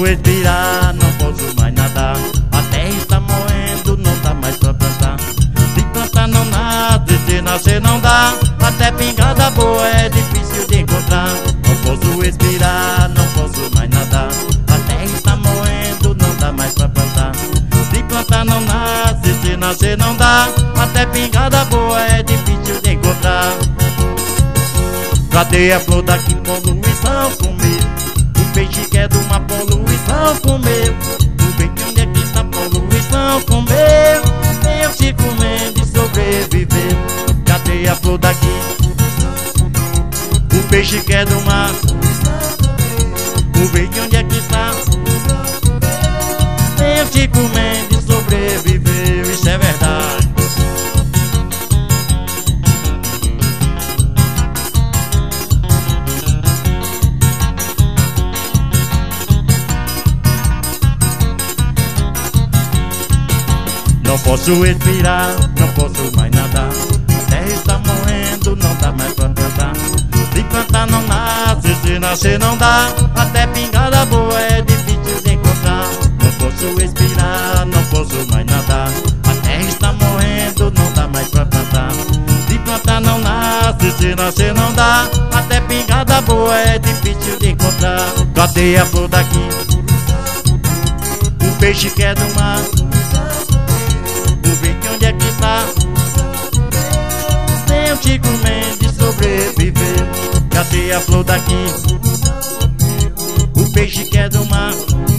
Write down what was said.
posso respirar, não posso mais nadar. A terra está morrendo, não dá mais pra plantar. Se plantar não nasce, se nascer não dá. Até pingada boa é difícil de encontrar. Não posso respirar, não posso mais nadar. A terra está morrendo, não dá mais pra plantar. Se plantar não nasce, se nascer não dá. Até pingada boa é difícil de encontrar. Cadê a flor daqui? Poluição comeu. O peixe que é de uma poluição comeu. O peixe onde é que tá? Poluição comeu. Eu se comendo e sobreviver. Cadê a flor daqui? O peixe que é do mar. O peixe onde é que tá? Eu se comendo e sobreviveu. Isso é verdade. Não posso respirar, não posso mais nadar. A terra está morrendo, não dá mais pra plantar. Se plantar não nasce, se nascer não dá. Até pingada boa é difícil de encontrar. Não posso respirar, não posso mais nadar. A terra está morrendo, não dá mais pra plantar. Se plantar não nasce, se nascer não dá. Até pingada boa é difícil de encontrar. Cadê a flor daqui? O peixe que é do mar. Onde é que tá? Eu te comendo e sobreviver. Cadê a flor daqui? O peixe que é do mar.